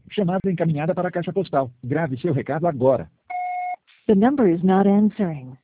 Chamada encaminhada para a caixa postal. Grave seu recado agora. The number is not answering.